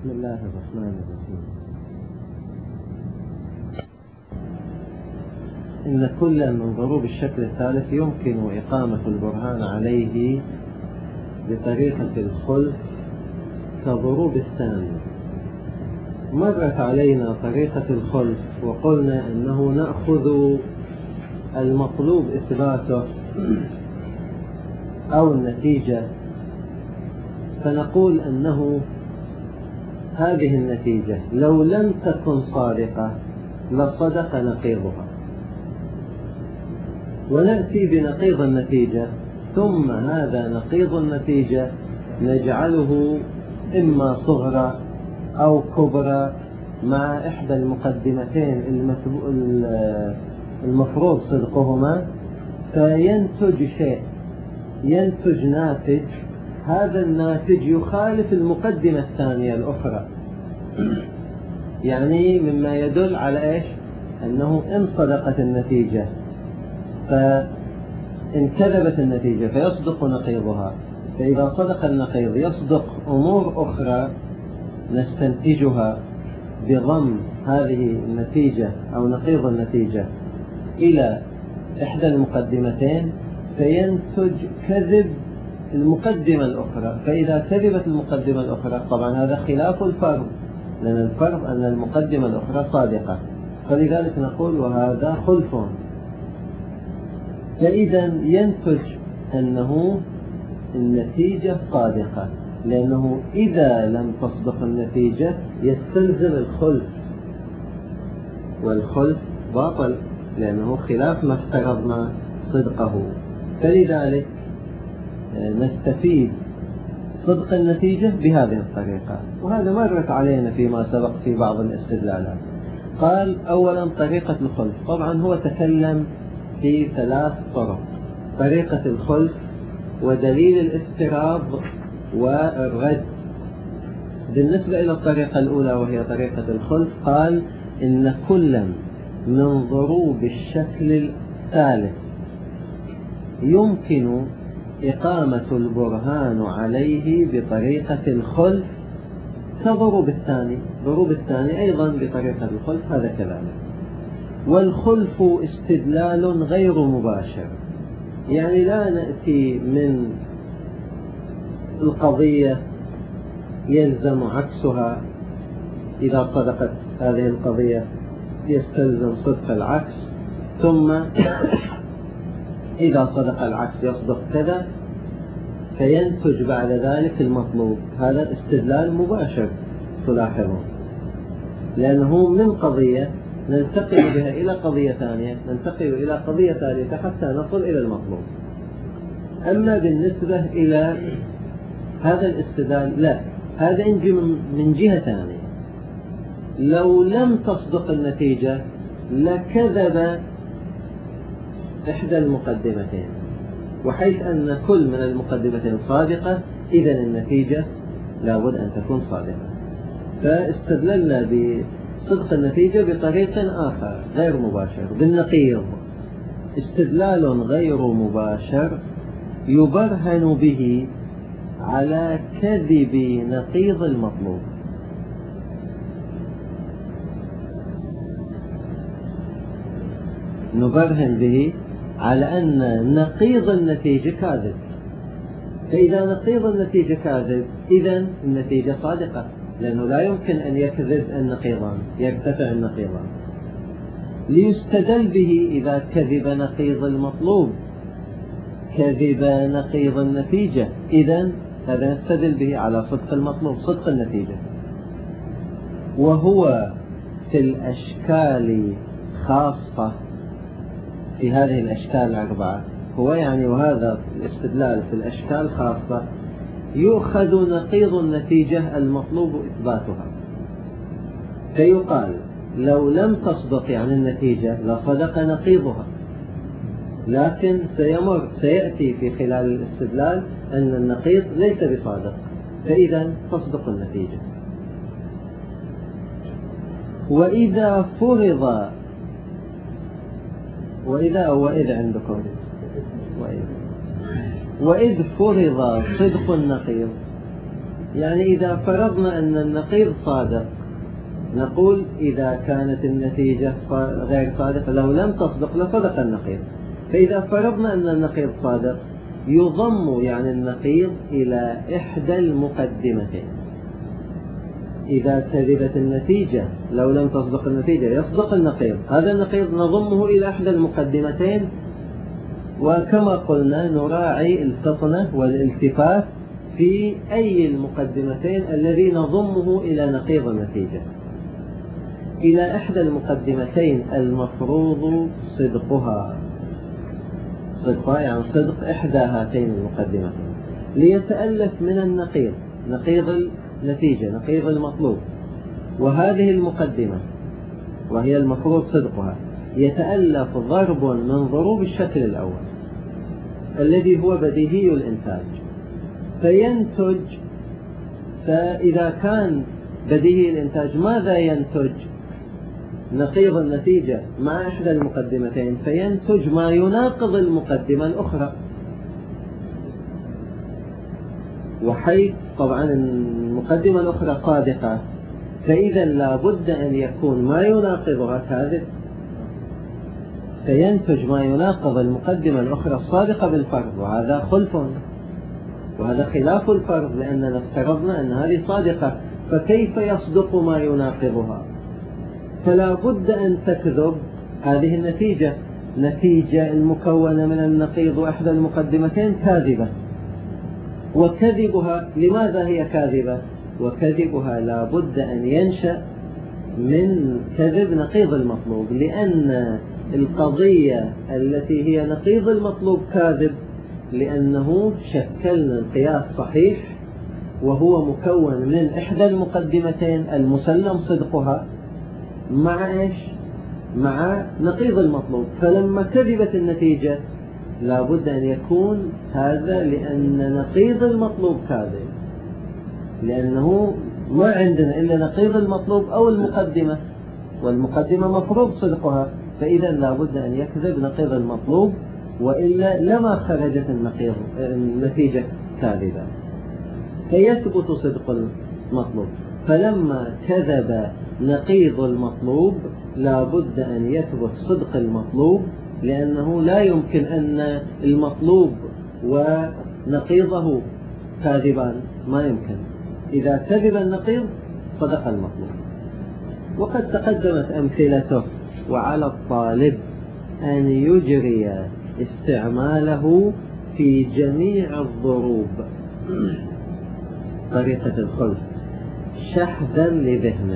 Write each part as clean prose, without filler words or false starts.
بسم الله الرحمن الرحيم. إن كل من ضروب الشكل الثالث يمكن إقامة البرهان عليه بطريقة الخلف كضروب الثاني. مرت علينا طريقة الخلف وقلنا أنه نأخذ المطلوب إثباته أو النتيجة، فنقول أنه هذه النتيجة لو لم تكن صادقة لصدق نقيضها، ونأتي بنقيض النتيجة، ثم هذا نقيض النتيجة نجعله إما صغرى أو كبرى مع إحدى المقدمتين المفروض صدقهما، فينتج شيء، ينتج ناتج. هذا الناتج يخالف المقدمة الثانية الأخرى، يعني مما يدل على إيش؟ أنه إن صدقت النتيجة فإن كذبت النتيجة فيصدق نقيضها، فإذا صدق النقيض يصدق أمور أخرى نستنتجها بضم هذه النتيجة أو نقيض النتيجة إلى إحدى المقدمتين، فينتج كذب المقدمة الأخرى. فإذا كذبت المقدمة الأخرى طبعا هذا خلاف الفرض، لأن الفرض أن المقدمة الأخرى صادقة، فلذلك نقول وهذا خلف. فإذا ينتج أنه النتيجة صادقة، لأنه إذا لم تصدق النتيجة يستلزم الخلف، والخلف باطل لأنه خلاف ما افترضنا صدقه. فلذلك نستفيد صدق النتيجة بهذه الطريقة، وهذا مرت علينا فيما سبق في بعض الاستدلالات. قال أولا طريقة الخلف، طبعا هو تكلم في 3 طرق: طريقة الخلف ودليل الافتراض والرد. بالنسبة إلى الطريقة الأولى وهي طريقة الخلف، قال إن كل من ضروب الشكل الثالث يمكن إقامة البرهان عليه بطريقة الخلف كضروب الثاني. ضروب الثاني أيضا بطريقة الخلف هذا كذلك. والخلف استدلال غير مباشر، يعني لا نأتي من القضية يلزم عكسها، إذا صدقت هذه القضية يستلزم صدق العكس، ثم إذا صدق العكس يصدق كذا، فينتج بعد ذلك المطلوب. هذا استدلال مباشر تلاحظون، لأنه من قضية ننتقل بها إلى قضية ثانية، ننتقل إلى قضية ثالثة حتى نصل إلى المطلوب. أما بالنسبة إلى هذا الاستدلال لا، هذا ينجي من جهة ثانية. لو لم تصدق النتيجة لكذب إحدى المقدمتين، وحيث أن كل من المقدمتين صادقة إذن النتيجة لابد أن تكون صادقة. فاستدللنا بصدق النتيجة بطريق آخر غير مباشر بالنقيض، استدلال غير مباشر يبرهن به على كذب نقيض المطلوب. نبرهن به على أن نقيض النتيجة كاذب، فإذا نقيض النتيجة كاذب إذن النتيجة صادقة، لأنه لا يمكن أن يكذب النقيضان، يرتفع النقيضان. ليستدل به إذا كذب نقيض المطلوب، كذب نقيض النتيجة، إذن هذا يستدل به على صدق المطلوب، صدق النتيجة. وهو في الأشكال خاصة، في هذه الأشكال 4 هو يعني، وهذا الاستدلال في الأشكال خاصة يؤخذ نقيض النتيجة المطلوب إثباتها، فيقال لو لم تصدق يعني النتيجة لصدق نقيضها، لكن سيأتي في خلال الاستدلال أن النقيض ليس بصادق، فإذا تصدق النتيجة. وإذا فرض، وإذ عندكم وإذ فرض صدق النقيض، يعني إذا فرضنا أن النقيض صادق نقول إذا كانت النتيجة غير صادقة لو لم تصدق لصدق النقيض. فإذا فرضنا أن النقيض صادق يضم يعني النقيض إلى إحدى المقدمتين. إذا كذبت النتيجة لو لم تصدق النتيجة يصدق النقيض، هذا النقيض نضمه إلى إحدى المقدمتين. وكما قلنا نراعي الفطنة والالتفات في أي المقدمتين الذي نضمه إلى نقيض النتيجة. إلى إحدى المقدمتين المفروض صدقها يعني صدق إحدى هاتين المقدمتين ليتألف من النقيض، نقيض النتيجة، نقيض المطلوب، وهذه المقدمة وهي المفروض صدقها يتألف ضرب من ضروب الشكل الأول الذي هو بديهي الإنتاج فينتج. فإذا كان بديهي الإنتاج ماذا ينتج؟ نقيض النتيجة مع إحدى المقدمتين، فينتج ما يناقض المقدمة الأخرى. وحيث طبعا المقدمة الأخرى صادقة فإذا لا بد أن يكون ما يناقضها كاذب، فينتج ما يناقض المقدمة الأخرى الصادقة بالفرض، وهذا خلف وهذا خلاف الفرض لأننا افترضنا أن هذه صادقة، فكيف يصدق ما يناقضها؟ فلا بد أن تكذب هذه النتيجة، نتيجة المكونة من النقيض وإحدى المقدمتين كاذبة. وكذبها لماذا هي كاذبة؟ وكذبها لا بد أن ينشأ من كذب نقيض المطلوب، لأن القضية التي هي نقيض المطلوب كاذب لأنه شكلنا القياس صحيح وهو مكون من إحدى المقدمتين المسلم صدقها مع إيش؟ مع نقيض المطلوب. فلما كذبت النتيجة لا بد أن يكون هذا لأن نقيض المطلوب كاذب، لأنه ما عندنا إلا نقيض المطلوب أو المقدمة، والمقدمة مفروض صدقها، فإذا لا بد أن يكذب نقيض المطلوب وإلا لما خرجت النتيجة كاذبة. فيثبت صدق المطلوب. فلما كذب نقيض المطلوب لا بد أن يثبت صدق المطلوب، لأنه لا يمكن أن المطلوب ونقيضه كاذبان، ما يمكن. إذا كذب النقيض صدق المطلوب. وقد تقدمت أمثلته، وعلى الطالب أن يجري استعماله في جميع الضروب طريقة الخلف شحذا لذهنه،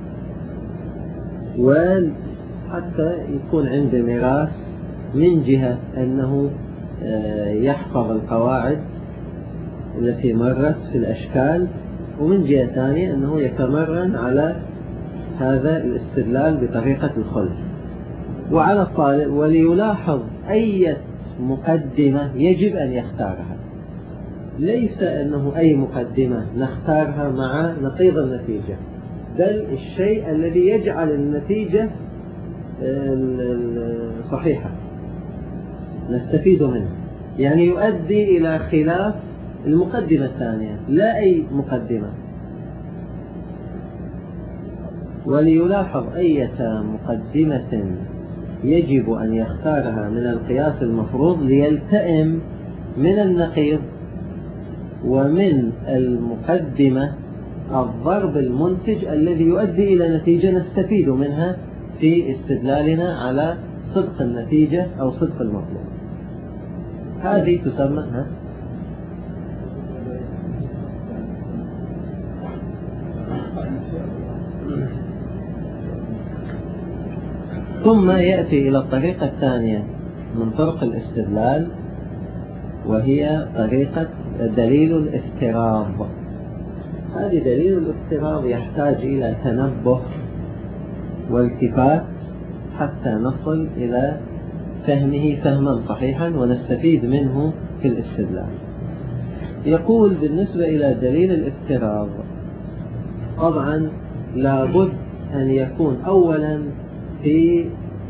وحتى يكون عنده ميراث من جهة أنه يحفظ القواعد التي مرت في الأشكال، ومن جهة ثانية أنه يتمرن على هذا الاستدلال بطريقة الخلف. وعلى الطالب وليلاحظ أي مقدمة يجب أن يختارها، ليس أنه أي مقدمة نختارها مع نقيض النتيجة، بل الشيء الذي يجعل النتيجة صحيحة نستفيد منه، يعني يؤدي إلى خلاف المقدمة الثانية، لا أي مقدمة. وليلاحظ أي مقدمة يجب أن يختارها من القياس المفروض ليلتئم من النقيض ومن المقدمة الضرب المنتج الذي يؤدي إلى نتيجة نستفيد منها في استدلالنا على صدق النتيجة أو صدق المطلوب. هذه تسمى ثم يأتي إلى الطريقة الثانية من طرق الاستدلال، وهي طريقة دليل الافتراض. هذه دليل الافتراض يحتاج إلى تنبه والتفات حتى نصل إلى فهمه فهما صحيحا ونستفيد منه في الاستدلال. يقول بالنسبة إلى دليل الافتراض طبعا لابد أن يكون أولا في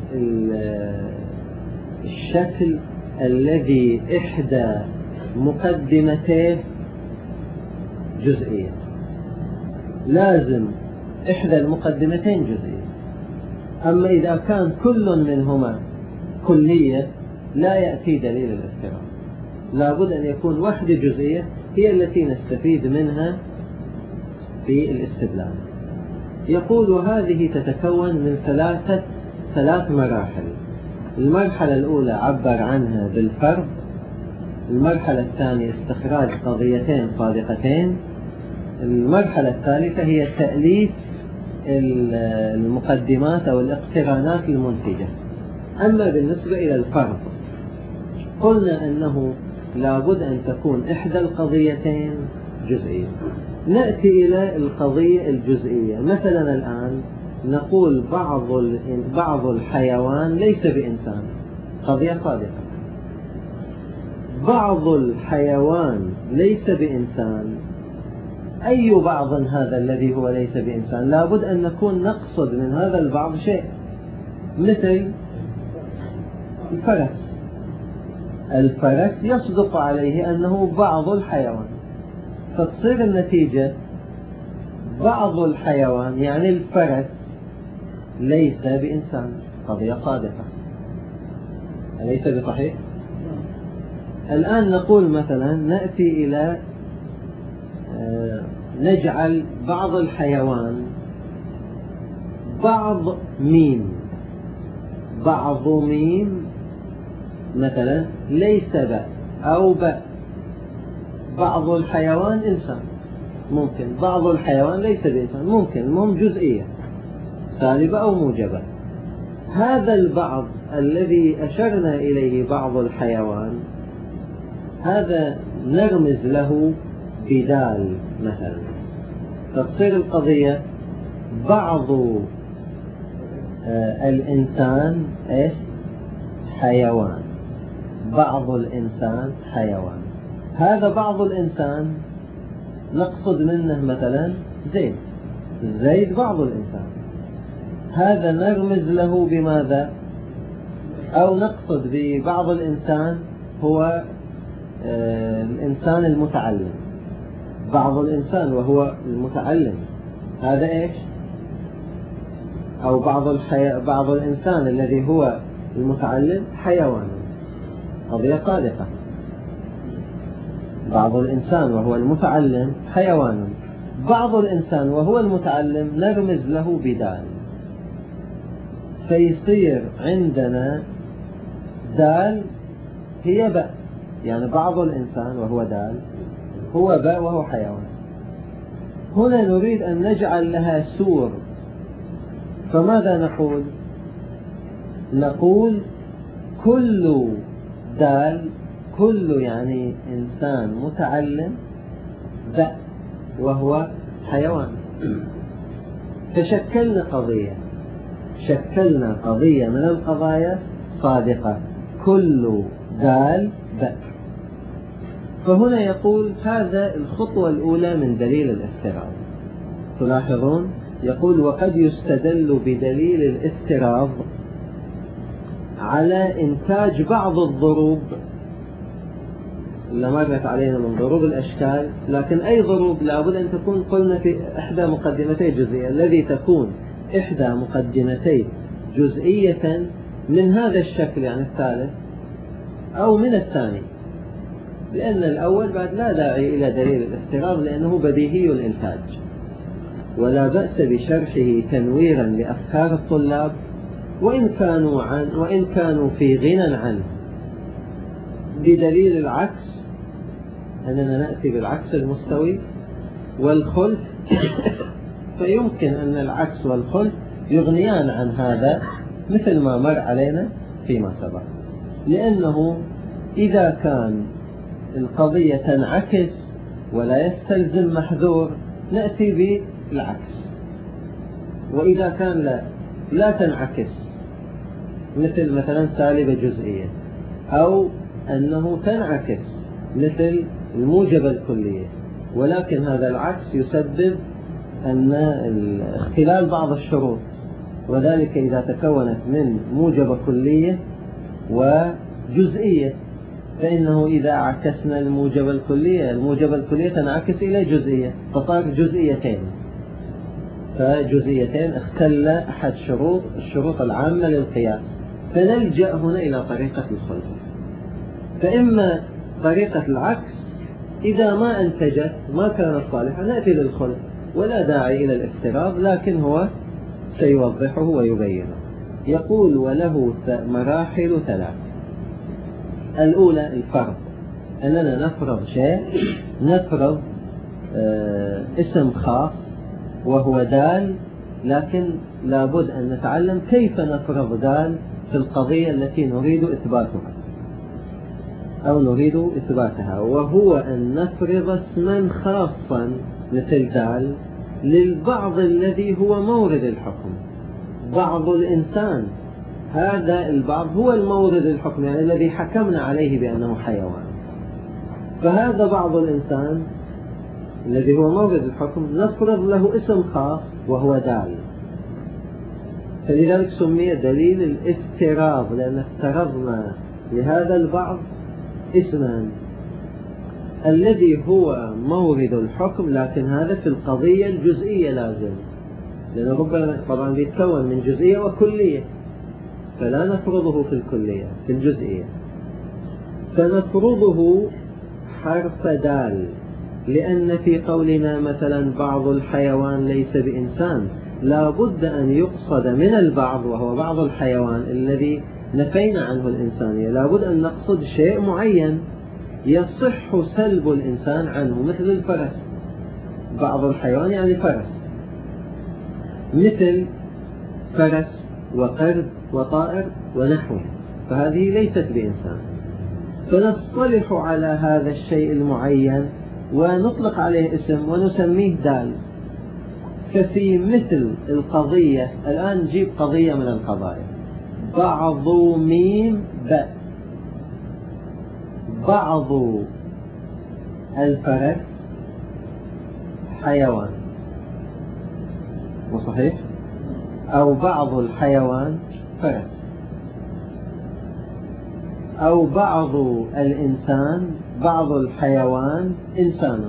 الشكل الذي إحدى مقدمتيه جزئية، لازم إحدى المقدمتين جزئية. أما إذا كان كل منهما كلية لا يأتي دليل الافتراض، لابد أن يكون واحدة جزئية هي التي نستفيد منها في الاستدلال. يقول هذه تتكون من ثلاث مراحل. المرحلة الأولى عبر عنها بالفرض، المرحلة الثانية استخراج قضيتين صادقتين، المرحلة الثالثة هي تأليف المقدمات أو الاقترانات المنتجة. أما بالنسبة إلى الفرض قلنا أنه لابد أن تكون إحدى القضيتين جزئية. نأتي إلى القضية الجزئية. مثلا الآن نقول بعض الحيوان ليس بإنسان، قضية صادقة. بعض الحيوان ليس بإنسان، أي بعض هذا الذي هو ليس بإنسان؟ لابد أن نكون نقصد من هذا البعض شيء، مثل الفرس. الفرس يصدق عليه أنه بعض الحيوان، فتصير النتيجة بعض الحيوان يعني الفرس ليس بإنسان، قضية صادقة. أليس بصحيح؟ الآن نقول مثلا نأتي إلى نجعل بعض الحيوان بعض ميم، بعض ميم مثلا ليس باء أو باء. بعض الحيوان إنسان ممكن، بعض الحيوان ليس بإنسان ممكن، المهم جزئية سالبة أو موجبة. هذا البعض الذي أشرنا إليه بعض الحيوان هذا نرمز له بدال مثلا، تصير القضية بعض الإنسان حيوان، بعض الإنسان حيوان. هذا بعض الإنسان نقصد منه مثلا زيد، زيد بعض الإنسان، هذا نرمز له بماذا؟ أو نقصد ببعض الإنسان هو الإنسان المتعلم، بعض الإنسان وهو المتعلم، هذا إيش؟ أو بعض الإنسان الذي هو المتعلم حيوان، قضية صادقة. بعض الإنسان وهو المتعلم حيوان، بعض الإنسان وهو المتعلم نرمز له بدال، فيصير عندنا دال هي باء، يعني بعض الإنسان وهو دال هو باء وهو حيوان. هنا نريد أن نجعل لها سور، فماذا نقول؟ نقول كل دال، كل يعني إنسان متعلم باء وهو حيوان. فشكلنا قضية من القضايا صادقة، كل دال باء. فهنا يقول هذا الخطوة الأولى من دليل الافتراض. تلاحظون يقول وقد يستدل بدليل الافتراض على إنتاج بعض الضروب اللي مرت علينا من ضروب الأشكال، لكن أي ضروب لابد أن تكون قلنا في إحدى مقدمتي جزئية، الذي تكون إحدى مقدمتي جزئية من هذا الشكل يعني الثالث أو من الثاني، لأن الأول بعد لا داعي إلى دليل الافتراض لأنه بديهي الإنتاج، ولا بأس بشرحه تنويرا لأفكار الطلاب وإن كانوا في غنى عنه. بدليل العكس أننا نأتي بالعكس المستوي والخلف فيمكن أن العكس والخلف يغنيان عن هذا مثل ما مر علينا فيما سبق، لأنه إذا كان القضية تنعكس ولا يستلزم محذور نأتي بالعكس، وإذا كان لا تنعكس مثلا سالبة جزئية، أو أنه تنعكس مثل الموجبة الكلية، ولكن هذا العكس يسبب أن اختلال بعض الشروط، وذلك إذا تكونت من موجبة كلية وجزئية، فإنه إذا عكسنا الموجب الكلية تنعكس إلى جزئية، فصار جزئيتين، فجزئيتين اختل أحد الشروط العامة للقياس، فنلجأ هنا إلى طريقة الخلف. فإما طريقة العكس إذا ما أنتجت ما كانت صالحة نأتي للخلف، ولا داعي إلى الافتراض، لكن هو سيوضحه ويبينه. يقول وله مراحل ثلاث. الأولى الفرض، أننا نفرض شيء، نفرض اسم خاص وهو دال، لكن لابد أن نتعلم كيف نفرض دال في القضية التي نريد إثباتها أو نريد إثباتها، وهو أن نفرض اسما خاصا مثل دال للبعض الذي هو مورد الحكم. بعض الإنسان، هذا البعض هو المورد الحكم، يعني الذي حكمنا عليه بأنه حيوان، فهذا بعض الإنسان الذي هو مورد الحكم نفرض له اسم خاص وهو دال، فلذلك سمي دليل الافتراض، لأن افترضنا لهذا البعض اسما الذي هو مورد الحكم، لكن هذا في القضية الجزئية لازم، لأنه ربما طبعا يتكون من جزئية وكلية، فلا نفرضه في الكلية، في الجزئية، فنفرضه حرف دال، لأن في قولنا مثلا بعض الحيوان ليس بإنسان لا بد أن يقصد من البعض وهو بعض الحيوان الذي نفينا عنه الإنسانية، لا بد أن نقصد شيء معين يصح سلب الإنسان عنه، مثل الفرس، بعض الحيوان يعني فرس، مثل فرس وقرد وطائر ونحوه، فهذه ليست بإنسان، فنصطلح على هذا الشيء المعين ونطلق عليه اسم ونسميه دال. ففي مثل القضية الآن نجيب قضية من القضايا، بعض ميم باء، بعض الفرس حيوان، وصحيح، أو بعض الحيوان فرس، أو بعض الإنسان، بعض الحيوان إنسان،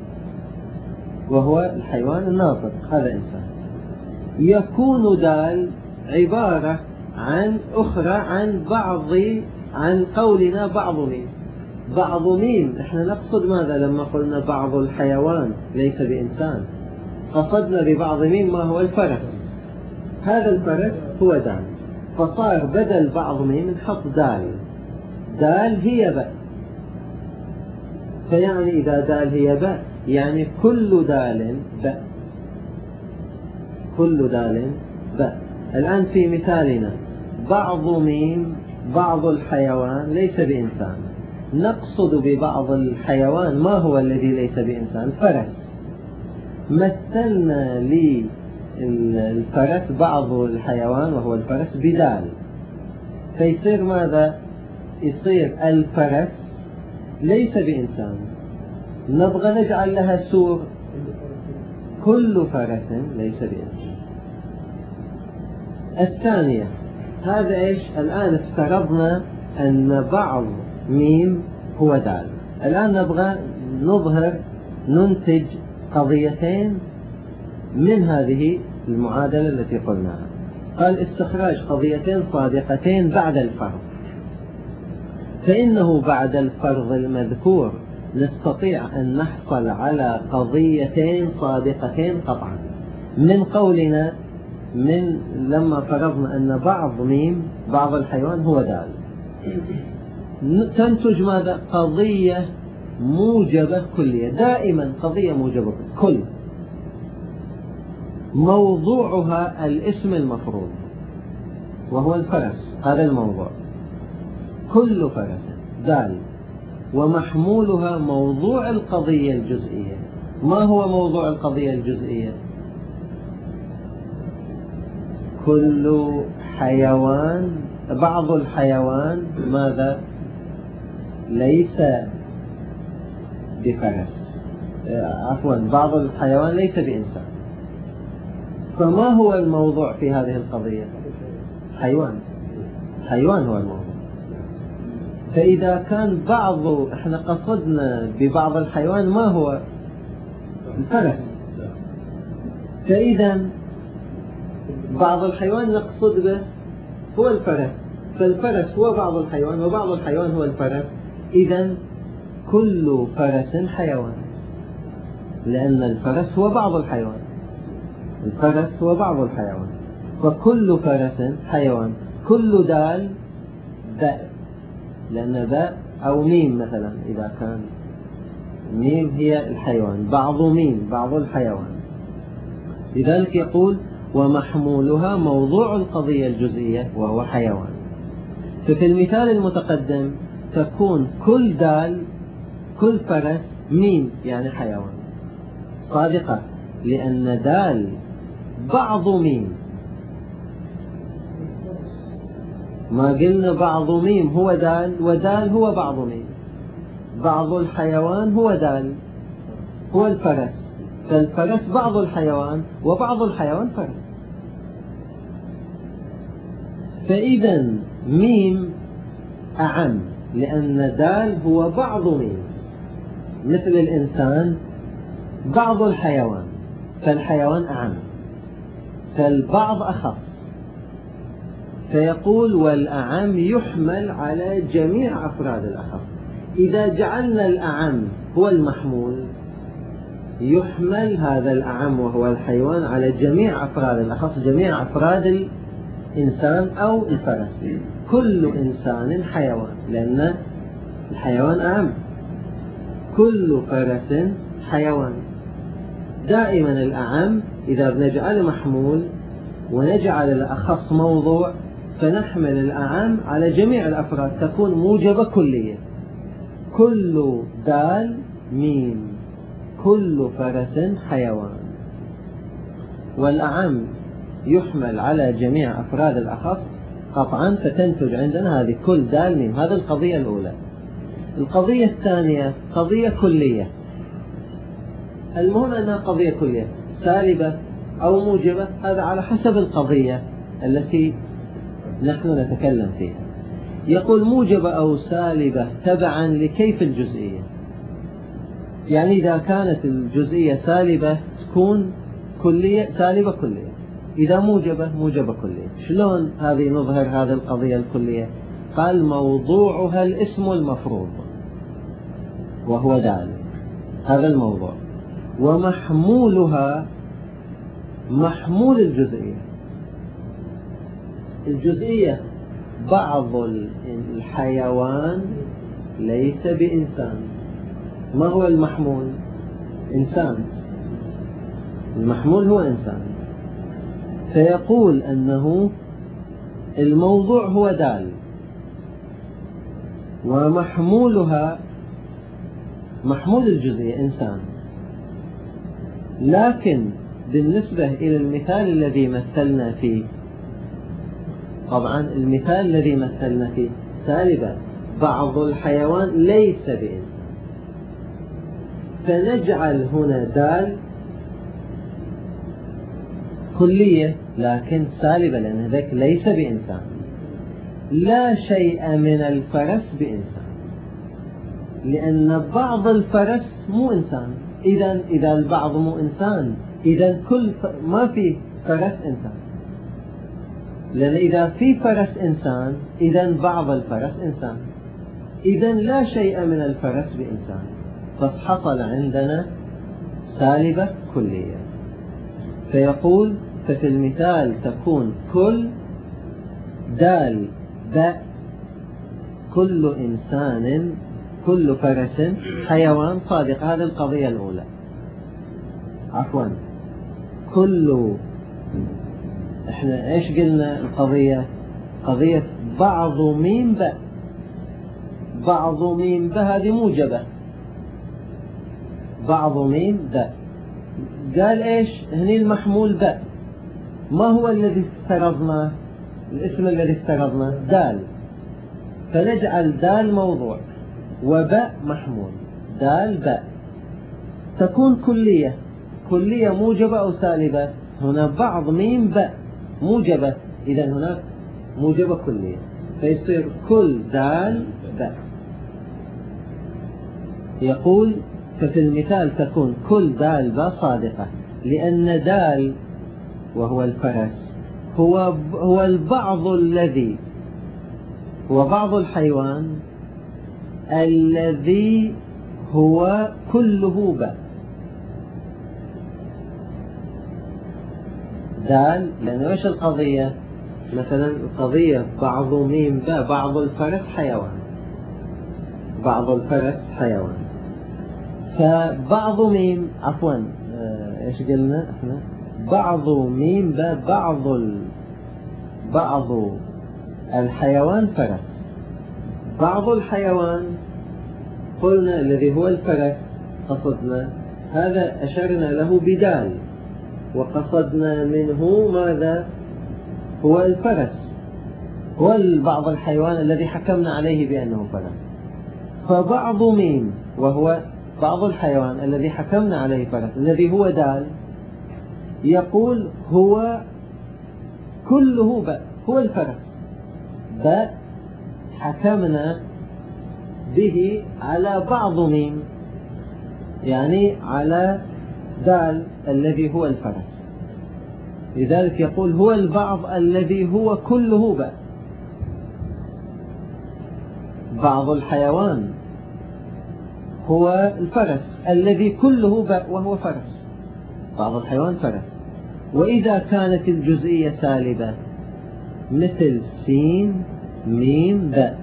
وهو الحيوان الناطق هذا إنسان. يكون دال عبارة عن أخرى عن قولنا بعض ميم. بعض ميم احنا نقصد ماذا لما قلنا بعض الحيوان ليس بإنسان؟ قصدنا ببعض ميم ما هو الفرس، هذا الفرس هو دال، فصار بدل بعض ميم نحط دال، دال هي باء، فيعني إذا دال هي باء يعني كل دال باء، كل دال باء. الآن في مثالنا بعض ميم بعض الحيوان ليس بإنسان، نقصد ببعض الحيوان ما هو الذي ليس بإنسان؟ فرس، مثلنا للفرس بعض الحيوان وهو الفرس بدال، فيصير ماذا؟ يصير الفرس ليس بإنسان، نبغى نجعل لها سور، كل فرس ليس بإنسان. الثانية هذا إيش؟ الآن افترضنا أن بعض ميم هو دال، الآن نبغى ننتج قضيتين من هذه المعادلة التي قلناها. قال استخراج قضيتين صادقتين بعد الفرض، فإنه بعد الفرض المذكور نستطيع أن نحصل على قضيتين صادقتين قطعا من قولنا من لما فرضنا أن بعض ميم بعض الحيوان هو دال، تنتج ماذا؟ قضية موجبة كلية، دائما قضية موجبة كل موضوعها الاسم المفروض وهو الفرس، هذا الموضوع، كل فرس دال، ومحمولها موضوع القضية الجزئية. ما هو موضوع القضية الجزئية؟ كل حيوان، بعض الحيوان ماذا؟ ليس بفرس، عفوا بعض الحيوان ليس بإنسان، فما هو الموضوع في هذه القضية؟ حيوان، حيوان هو الموضوع. فإذا كان احنا قصدنا ببعض الحيوان ما هو الفرس، فإذا بعض الحيوان نقصد به هو الفرس، فالفرس هو بعض الحيوان وبعض الحيوان هو الفرس، إذا كل فرس حيوان، لأن الفرس هو بعض الحيوان، الفرس هو بعض الحيوان، فكل فرس حيوان. كل دال باء، لأن باء أو ميم مثلا، إذا كان ميم هي الحيوان، بعض ميم بعض الحيوان. لذلك يقول ومحمولها موضوع القضية الجزئية وهو حيوان. ففي المثال المتقدم تكون كل دال كل فرس ميم يعني حيوان صادقة، لأن دال بعض ميم، ما قلنا بعض ميم هو دال ودال هو بعض ميم، بعض الحيوان هو دال هو الفرس، فالفرس بعض الحيوان وبعض الحيوان فرس. فإذا ميم أعم، لأن دال هو بعض ميم، مثل الإنسان بعض الحيوان، فالحيوان أعم، فالبعض أخص. فيقول والأعم يحمل على جميع أفراد الأخص. إذا جعلنا الأعم هو المحمول يحمل هذا الأعم وهو الحيوان على جميع أفراد الأخص، جميع أفراد الإنسان أو الفرس. كل إنسان حيوان، لأن الحيوان أعم، كل فرس حيوان. دائما الأعم إذا بنجعل محمول ونجعل الأخص موضوع فنحمل الأعم على جميع الأفراد، تكون موجبة كلية. كل دال ميم كل فرس حيوان. والأعم يحمل على جميع أفراد الأخص قطعا، فتنتج عندنا هذه كل دال ميم. هذه القضية الأولى. القضية الثانية قضية كلية، المهم أنها قضية كلية سالبة أو موجبة، هذا على حسب القضية التي نحن نتكلم فيها. يقول موجبة أو سالبة تبعا لكيف الجزئية، يعني إذا كانت الجزئية سالبة تكون كلية سالبة كلية، إذا موجبة موجبة كلية. شلون هذه نظهر هذه القضية الكلية؟ قال موضوعها الاسم المفروض وهو دال، هذا الموضوع، ومحمولها محمول الجزئية. الجزئية بعض الحيوان ليس بإنسان. ما هو المحمول؟ إنسان، المحمول هو إنسان. فيقول أنه الموضوع هو دال ومحمولها محمول الجزئية إنسان. لكن بالنسبة إلى المثال الذي مثلنا فيه، طبعا المثال الذي مثلنا فيه سالبة، بعض الحيوان ليس بإنسان، فنجعل هنا دال كلية لكن سالبة، لأن ذلك ليس بإنسان. لا شيء من الفرس بإنسان، لأن بعض الفرس مو إنسان. إذا البعض مو إنسان، إذا ما في فرس إنسان، لأن إذا في فرس إنسان إذا بعض الفرس إنسان، إذا لا شيء من الفرس بإنسان، فحصل عندنا سالبة كلية. فيقول ففي المثال تكون كل دال باء كل إنسان كل فرس حيوان صادق. هذه القضية الأولى. عفوا احنا ايش قلنا القضية؟ قضية بعض ميم باء، بعض ميم باء هذه موجبة، بعض ميم باء. قال ايش هني المحمول باء، ما هو الذي افترضنا؟ الاسم الذي افترضنا دال، فنجعل دال موضوع وباء محمول، دال باء. تكون كلية، كلية موجبة أو سالبة؟ هنا بعض ميم باء موجبة، إذا هناك موجبة كلية، فيصير كل دال باء. يقول ففي المثال تكون كل دال باء صادقة، لأن دال وهو الفرس هو البعض الذي هو بعض الحيوان الذي هو كله باء. دال لأنه إيش القضية؟ مثلا القضية بعض ميم باء، بعض الفرس حيوان، بعض الفرس حيوان. فبعض ميم عفوا إيش قلنا إحنا؟ بعض ميم باء، بعض الحيوان فرس. بعض الحيوان قلنا الذي هو الفرس قصدنا هذا أشرنا له بدال، وقصدنا منه ماذا؟ هو الفرس، هو بعض الحيوان الذي حكمنا عليه بأنه فرس. فبعض ميم وهو بعض الحيوان الذي حكمنا عليه فرس الذي هو دال، يقول هو كله باء، هو الفرس باء حكمنا به على بعض ميم، يعني على دال الذي هو الفرس. لذلك يقول هو البعض الذي هو كله باء. بعض الحيوان هو الفرس الذي كله باء وهو فرس، بعض الحيوان فرس. وإذا كانت الجزئية سالبة مثل سين ميم باء،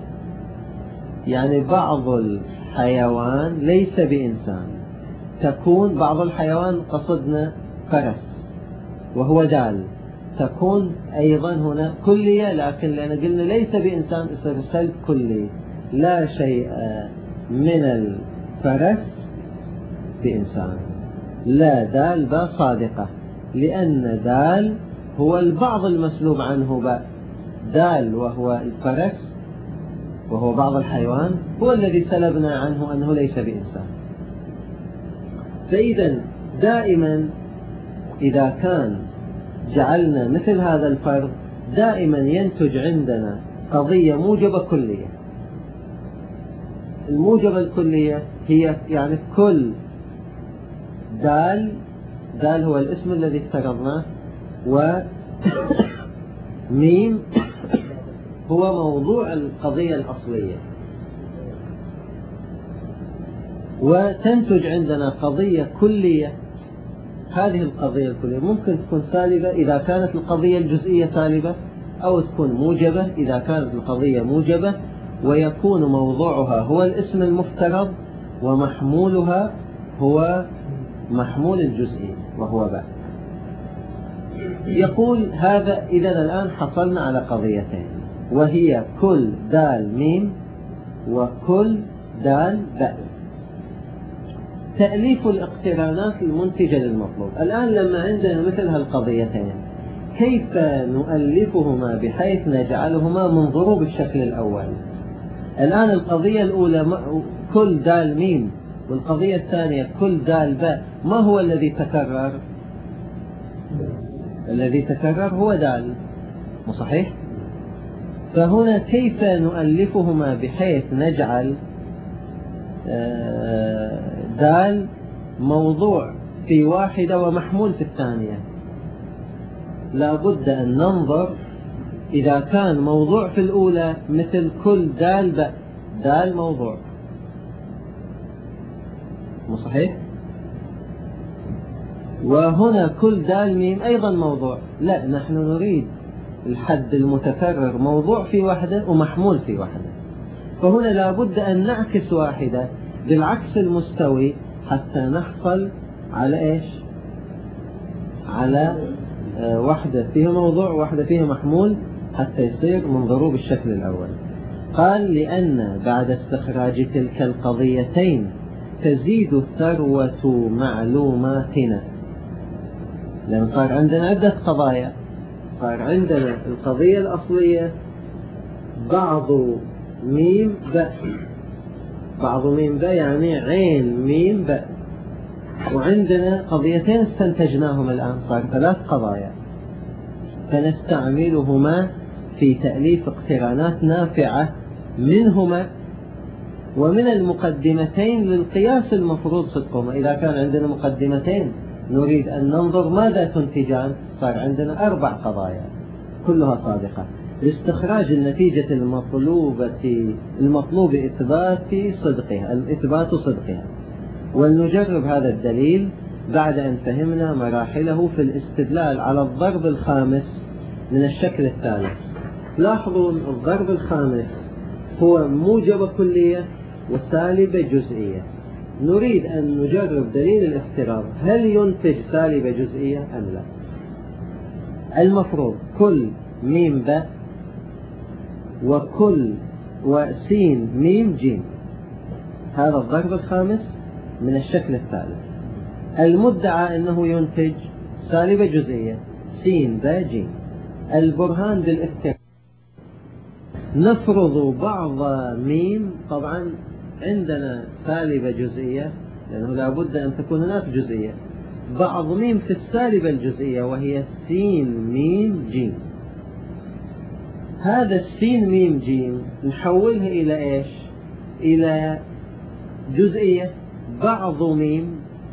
يعني بعض الحيوان ليس بإنسان، تكون بعض الحيوان قصدنا فرس وهو دال، تكون أيضا هنا كلية، لكن لأن قلنا ليس بإنسان يصير سلب كلي، لا شيء من الفرس بإنسان. لا دال باء صادقة، لأن دال هو البعض المسلوب عنه باء. دال وهو الفرس وهو بعض الحيوان هو الذي سلبنا عنه أنه ليس بإنسان. فإذا دائما إذا كان جعلنا مثل هذا الفرض دائما ينتج عندنا قضية موجبة كلية. الموجبة الكلية هي يعني كل دال هو الاسم الذي افترضناه، وميم هو موضوع القضية الأصلية، وتنتج عندنا قضية كلية. هذه القضية الكلية ممكن تكون سالبة إذا كانت القضية الجزئية سالبة، أو تكون موجبة إذا كانت القضية موجبة، ويكون موضوعها هو الاسم المفترض ومحمولها هو محمول الجزئي وهو باء. يقول هذا إذا الآن حصلنا على قضيتين، وهي كل دال ميم وكل دال باء. تأليف الاقترانات المنتجة للمطلوب. الآن لما عندنا مثل هالقضيتين كيف نؤلفهما بحيث نجعلهما من ضروب الشكل الأول؟ الآن القضية الأولى كل دال ميم، والقضية الثانية كل دال باء، ما هو الذي تكرر؟ الذي تكرر هو دال، مو صحيح؟ فهنا كيف نؤلفهما بحيث نجعل دال موضوع في واحدة ومحمول في الثانية؟ لا بد أن ننظر إذا كان موضوع في الأولى مثل كل دال باء، دال موضوع، مو صحيح؟ وهنا كل دال ميم أيضا موضوع. لا، نحن نريد الحد المتكرر موضوع في واحدة ومحمول في واحدة. فهنا لا بد أن نعكس واحدة بالعكس المستوي حتى نحصل على إيش؟ على واحدة فيها موضوع وواحدة فيها محمول حتى يصير من ضروب الشكل الأول. قال لأن بعد استخراج تلك القضيتين تزيد ثروة معلوماتنا. لأن صار عندنا عدة قضايا، صار عندنا القضية الأصلية بعض ميم باء، بعض ميم باء يعني عين ميم باء، وعندنا قضيتين استنتجناهم الآن، صار 3 قضايا، فنستعملهما في تأليف اقترانات نافعة منهما ومن المقدمتين للقياس المفروض صدقهما. إذا كان عندنا مقدمتين نريد أن ننظر ماذا تنتجان، صار عندنا 4 قضايا كلها صادقة لاستخراج النتيجة المطلوب إثبات صدقها. ولنجرب هذا الدليل بعد أن فهمنا مراحله في الاستدلال على الضرب الخامس من الشكل الثالث. لاحظوا الضرب الخامس هو موجب كلية وسالبة جزئية. نريد أن نجرب دليل الافتراض، هل ينتج سالبة جزئية أم لا؟ المفروض كل ميم باء وكل وسين ميم جيم، هذا الضرب الخامس من الشكل الثالث. المدعى أنه ينتج سالبة جزئية سين باء جيم. البرهان بالافتراض نفرض بعض ميم، طبعا عندنا سالبة جزئية لأنه لا بد أن تكون هناك جزئية، بعض ميم في السالبة الجزئية وهي سين ميم جيم. هذا السين ميم جيم نحولها إلى إيش؟ إلى جزئية بعض ميم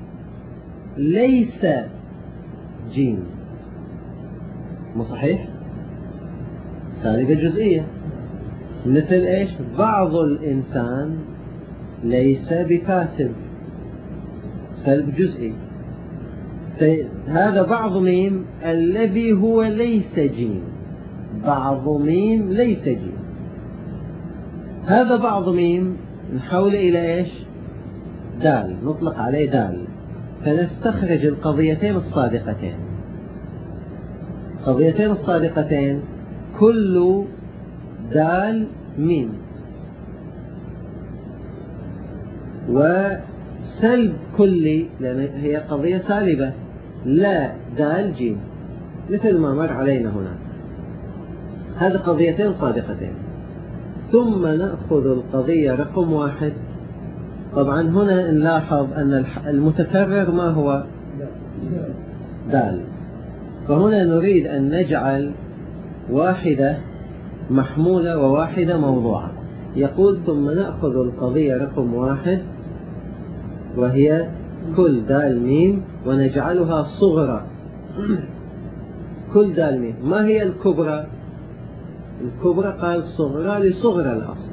ليس جيم، مو صحيح؟ سالبة جزئية مثل إيش؟ بعض الإنسان ليس بكاتب، سلب جزئي. هذا بعض ميم الذي هو ليس جيم، بعض ميم ليس جيم. هذا بعض ميم نحول إلى إيش؟ دال، نطلق عليه دال، فنستخرج القضيتين الصادقتين. القضيتين الصادقتين كل دال ميم وسلب كلي، لأن هي قضية سالبة، لا دال جيم، مثل ما مر علينا هنا. هذه قضيتين صادقتين. ثم نأخذ القضية رقم 1. طبعا هنا نلاحظ أن المتكرر ما هو؟ دال. فهنا نريد أن نجعل واحدة محمولة وواحدة موضوعة. يقول ثم نأخذ القضية رقم 1 وهي كل دال ميم ونجعلها صغرى. كل دال ميم. ما هي الكبرى؟ الكبرى قال صغرى لصغرى الأصل.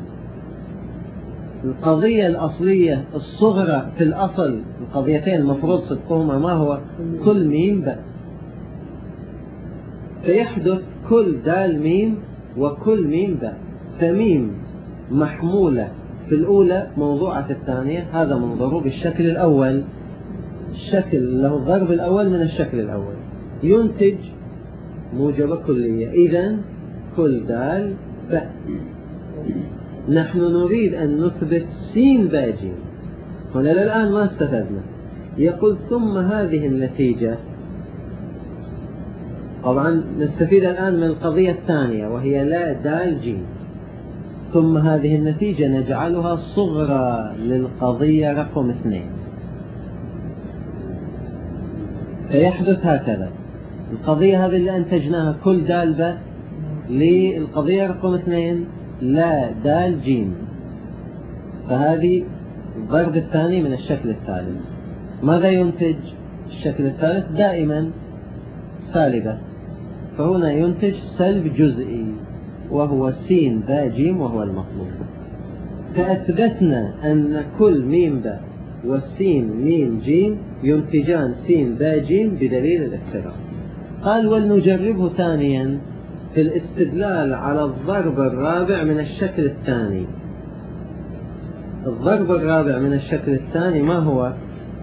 القضية الأصلية الصغرى في الأصل القضيتين المفروض صدقهما ما هو؟ كل ميم باء. فيحدث كل دال ميم وكل ميم باء، فميم محمولة في الأولى موضوعة في الثانية. هذا منظره بالشكل الأول، الشكل له الضرب الأول من الشكل الأول، ينتج موجب كلية. إذن كل دال باء. نحن نريد أن نثبت سين باء جيم. هنا للآن ما استفدنا. يقول ثم هذه النتيجة، طبعا نستفيد الآن من القضية الثانية وهي لا دال جيم. ثم هذه النتيجة نجعلها صغرى للقضية رقم 2. فيحدث هكذا. القضية هذه اللي أنتجناها كل دال باء، للقضية رقم 2 لا دال جيم. فهذه الضرب الثاني من الشكل الثالث. ماذا ينتج الشكل الثالث؟ دائما سالبة، فهنا ينتج سلب جزئي وهو سين باء جيم وهو المطلوب. فأثبتنا أن كل ميم باء والسين ميم جيم ينتجان سين باء جيم بدليل الافتراض. قال ولنجربه ثانيا في الاستدلال على الضرب الرابع من الشكل الثاني. الضرب الرابع من الشكل الثاني ما هو؟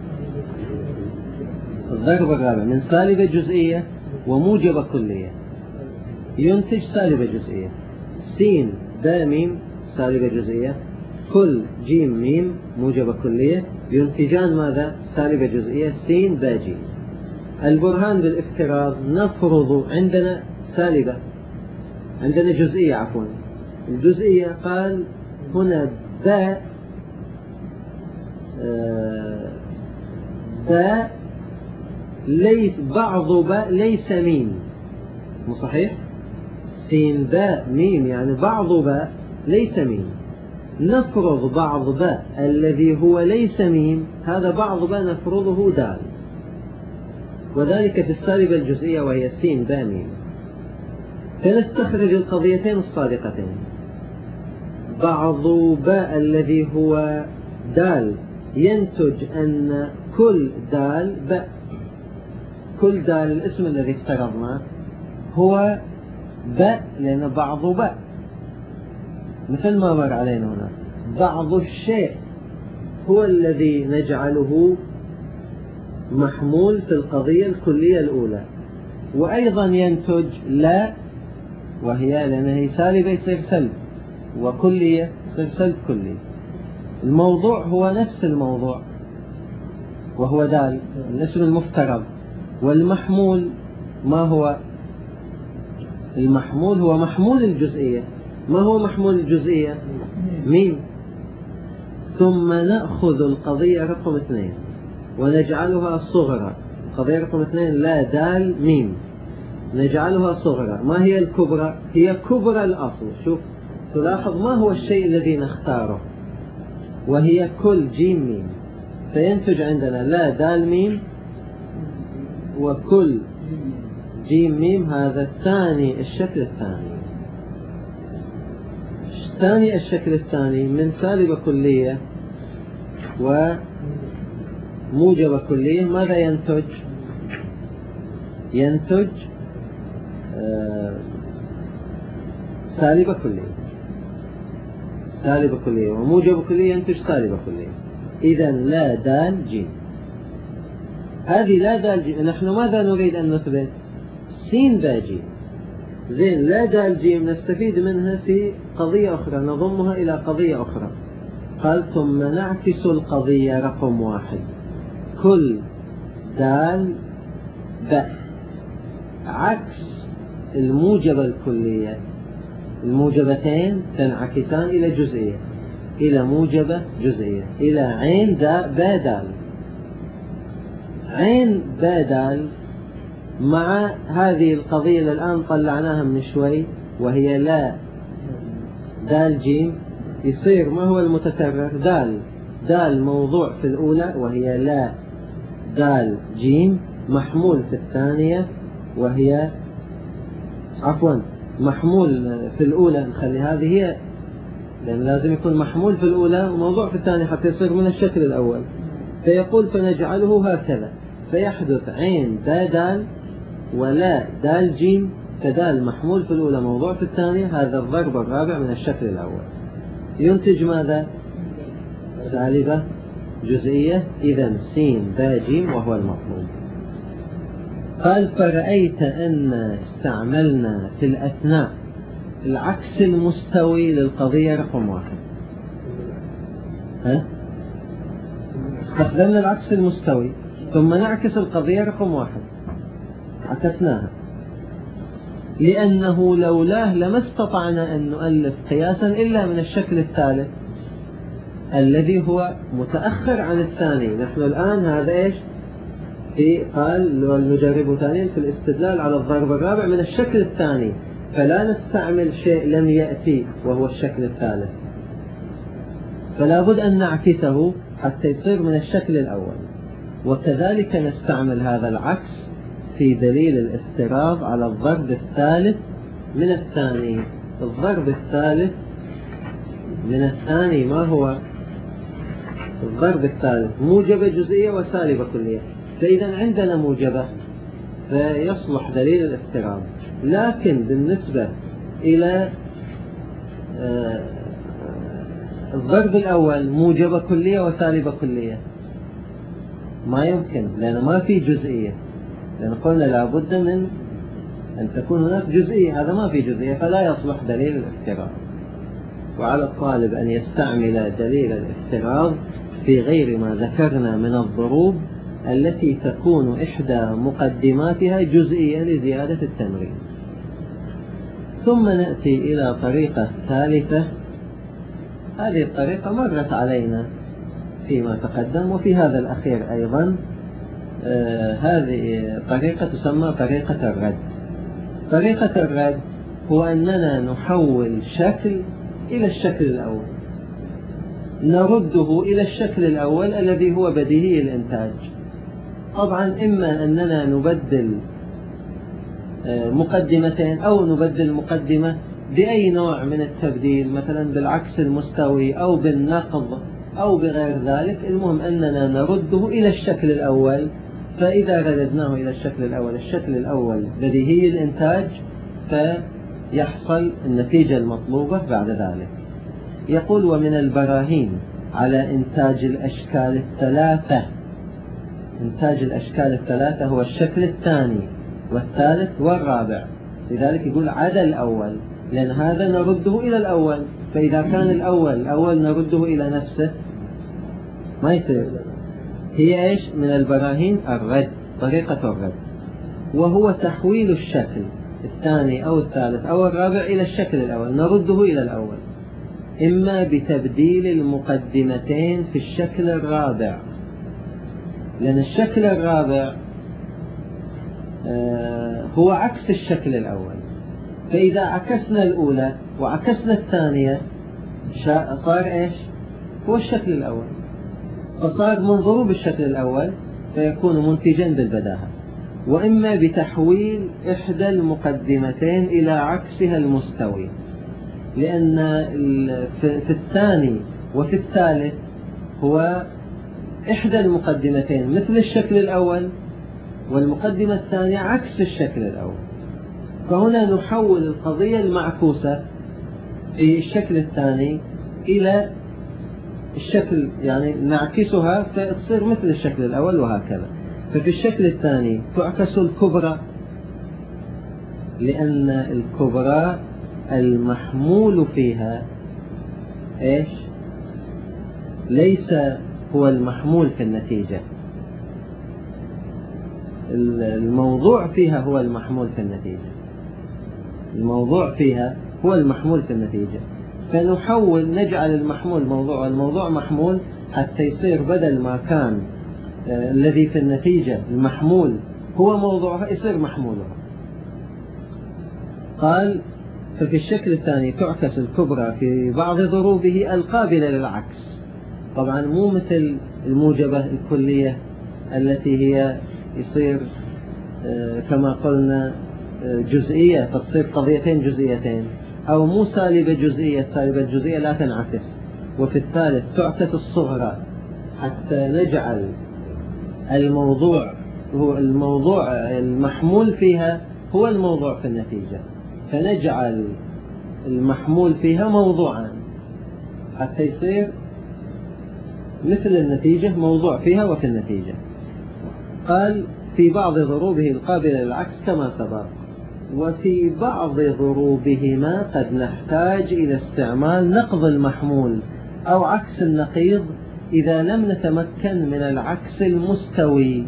الضرب الرابع من سالبة جزئية وموجب كلية ينتج سالبة جزئية. سين باء ميم سالبة جزئية، كل جيم ميم موجب كلية ينتجان ماذا؟ سالبة جزئية سين باء جيم. البرهان بالافتراض نفرض عندنا سالبة، عندنا جزئية عفوا. الجزئية قال هنا باء باء ليس بعض باء ليس ميم، مو صحيح؟ سين باء ميم يعني بعض باء ليس ميم، نفرض بعض باء الذي هو ليس ميم، هذا بعض باء نفرضه دال، وذلك في السالبة الجزئية وهي سين باء ميم. فنستخرج القضيتين الصادقتين. بعض باء الذي هو دال ينتج أن كل دال باء، كل دال الاسم الذي افترضناه هو باء، لأن بعض باء مثل ما مر علينا هنا. بعض الشيء هو الذي نجعله محمول في القضية الكلية الأولى، وأيضا ينتج لا، وهي لأنها سالبة يصير سلب، وكلية يصير سلب كلي. الموضوع هو نفس الموضوع وهو دال الاسم المفترض، والمحمول ما هو؟ المحمول هو محمول الجزئية. ما هو محمول الجزئية؟ ميم. ثم نأخذ القضية رقم 2 ونجعلها صغرى. القضية رقم 2 لا دال ميم، نجعلها صغرى. ما هي الكبرى؟ هي كبرى الأصل. شوف تلاحظ ما هو الشيء الذي نختاره، وهي كل جيم ميم، فينتج عندنا لا دال ميم وكل جيم ميم. هذا الثاني، الشكل الثاني. ثاني الشكل الثاني من سالبة كلية وموجبة كلية ماذا ينتج؟ ينتج سالبة كلية. سالبة كلية وموجبة كلية ينتج سالبة كلية. إذا لا دال جيم. هذه لا دال جيم. نحن ماذا نريد أن نثبت؟ سين باء جيم. زين، لا دال جيم نستفيد منها في قضية أخرى، نضمها إلى قضية أخرى. قال ثم نعكس القضية رقم 1 كل دال باء، عكس الموجبة الكلية. الموجبتين تنعكسان إلى جزئية، إلى موجبة جزئية، إلى عين داء باء دال. عين باء دال مع هذه القضية اللي الآن طلعناها من شوي وهي لا دال جيم، يصير ما هو المتكرر؟ دال. دال موضوع في الأولى وهي لا دال جيم، محمول في الثانية وهي محمول في الأولى. نخلي هذه هي، لأن لازم يكون محمول في الأولى وموضوع في الثانية حتى يصير من الشكل الأول. فيقول فنجعله هكذا، فيحدث عين باء دال ولا دال جيم كدال محمول في الأولى موضوع في الثانية. هذا الضرب الرابع من الشكل الأول ينتج ماذا؟ سالبة جزئية. إذا سين باء جيم وهو المطلوب. قال فرأيت أن استعملنا في الأثناء العكس المستوي للقضية رقم 1. استخدمنا العكس المستوي ثم نعكس القضية رقم 1، عكسناها، لأنه لولاه لما استطعنا أن نؤلف قياسا إلا من الشكل الثالث الذي هو متأخر عن الثاني. نحن الآن هذا إيش؟ قال نجربه ثانيا في الاستدلال على الضرب الرابع من الشكل الثاني، فلا نستعمل شيء لم يأتي وهو الشكل الثالث، فلا بد أن نعكسه حتى يصير من الشكل الأول. وكذلك نستعمل هذا العكس في دليل الافتراض على الضرب الثالث من الثاني. الضرب الثالث من الثاني ما هو؟ الضرب الثالث موجبة جزئية وسالبة كلية. فإذا عندنا موجبة فيصلح دليل الافتراض، لكن بالنسبة إلى الضرب الأول موجبة كلية وسالبة كلية ما يمكن، لأن ما في جزئية، لأن قلنا لابد من أن تكون هناك جزئية، هذا ما في جزئية فلا يصلح دليل الافتراض. وعلى الطالب أن يستعمل دليل الافتراض في غير ما ذكرنا من الضروب التي تكون إحدى مقدماتها جزئية لزيادة التمرين. ثم نأتي إلى طريقة ثالثة. هذه الطريقة مرت علينا فيما تقدم وفي هذا الأخير أيضا. هذه طريقة تسمى طريقة الرد. طريقة الرد هو أننا نحول شكل إلى الشكل الأول، نرده إلى الشكل الأول الذي هو بديهي الإنتاج. طبعا إما أننا نبدل مقدمتين أو نبدل مقدمة بأي نوع من التبديل، مثلا بالعكس المستوي أو بالنقض أو بغير ذلك، المهم أننا نرده إلى الشكل الأول. فإذا رددناه إلى الشكل الأول، الشكل الأول بديهي الإنتاج، فيحصل النتيجة المطلوبة بعد ذلك. يقول: ومن البراهين على إنتاج الأشكال الثلاثة. إنتاج الأشكال الثلاثة هو الشكل الثاني والثالث والرابع، لذلك يقول عدا الأول، لأن هذا نرده إلى الأول، فإذا كان الأول نرده إلى نفسه ما يصير. هي إيش؟ من البراهين الرد، طريقة الرد، وهو تحويل الشكل الثاني أو الثالث أو الرابع إلى الشكل الأول، نرده إلى الأول، إما بتبديل المقدمتين في الشكل الرابع، لأن الشكل الرابع هو عكس الشكل الأول، فإذا عكسنا الأولى وعكسنا الثانية صار إيش؟ هو الشكل الأول، فصار من ضروب الشكل الأول، فيكون منتجا بالبداهة. وإما بتحويل إحدى المقدمتين إلى عكسها المستوي، لأن في الثاني وفي الثالث هو إحدى المقدمتين مثل الشكل الأول، والمقدمة الثانية عكس الشكل الأول، فهنا نحول القضية المعكوسة في الشكل الثاني إلى الشكل، يعني نعكسها فتصير مثل الشكل الأول وهكذا. ففي الشكل الثاني تعكس الكبرى، لأن الكبرى المحمول فيها إيش؟ ليس هو المحمول في النتيجة، الموضوع فيها هو المحمول في النتيجة، الموضوع فيها هو المحمول في النتيجة، فنحول نجعل المحمول موضوع والموضوع محمول، حتى يصير بدل ما كان الذي في النتيجة المحمول هو موضوعها يصير محمولها. قال: ففي الشكل الثاني تعكس الكبرى في بعض ضروبه القابلة للعكس. طبعا مو مثل الموجبة الكلية التي هي يصير كما قلنا جزئية، فتصير قضيتين جزئيتين، أو مو سالبة جزئية، السالبة الجزئية لا تنعكس. وفي الثالث تعكس الصغرى حتى نجعل الموضوع هو الموضوع المحمول فيها هو الموضوع في النتيجة، فنجعل المحمول فيها موضوعا حتى يصير مثل النتيجة موضوع فيها وفي النتيجة. قال: في بعض ضروبه القابلة للعكس كما سبق، وفي بعض ضروبهما قد نحتاج إلى استعمال نقض المحمول أو عكس النقيض إذا لم نتمكن من العكس المستوي،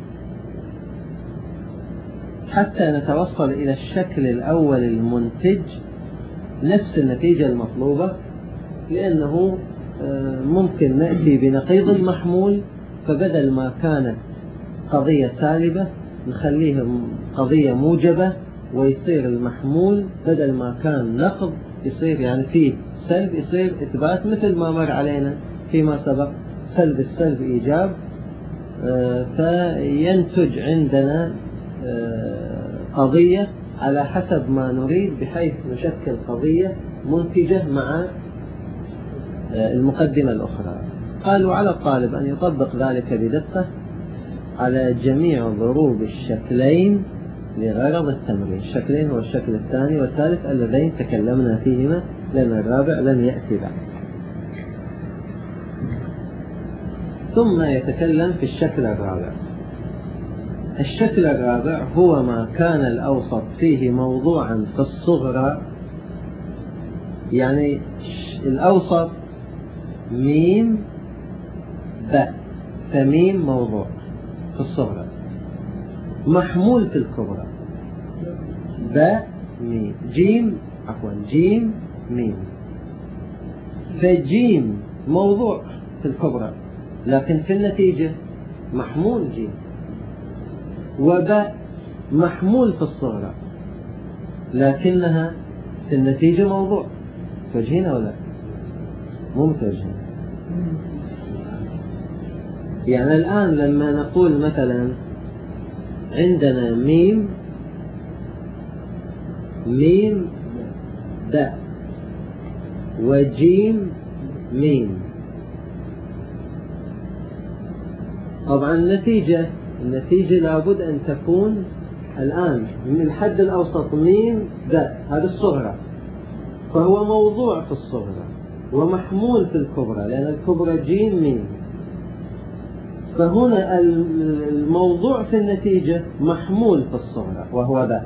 حتى نتوصل إلى الشكل الأول المنتج نفس النتيجة المطلوبة، لأنه ممكن نأتي بنقيض المحمول، فبدل ما كانت قضية سالبة نخليها قضية موجبة، ويصير المحمول بدل ما كان نقض يصير يعني فيه سلب، يصير إثبات مثل ما مر علينا فيما سبق، سلب السلب إيجاب، فينتج عندنا قضية على حسب ما نريد، بحيث نشكل قضية منتجة مع المقدمة الأخرى. قالوا: على الطالب أن يطبق ذلك بدقة على جميع ضروب الشكلين لغرض التمرين. الشكلين هو الشكل الثاني والثالث اللذين تكلمنا فيهما، لأن الرابع لم يأتي بعد. ثم يتكلم في الشكل الرابع. الشكل الرابع هو ما كان الأوسط فيه موضوعا في الصغرى، يعني الأوسط ميم باء، فميم موضوع في الصغرى، محمول في الكبرى، باء ميم جيم، عفوا جيم ميم، فجيم موضوع في الكبرى لكن في النتيجة محمول جيم، وباء محمول في الصغرى لكنها في النتيجة موضوع. فجهنا ولا؟ مو متوجه. يعني الآن لما نقول مثلا عندنا ميم داء وجيم ميم، طبعا النتيجة لابد أن تكون الآن من الحد الأوسط ميم داء، هذا الصغرى، فهو موضوع في الصغرى ومحمول في الكبرى، لأن الكبرى جيم ميم. فهنا الموضوع في النتيجة محمول في الصغرى وهو داء،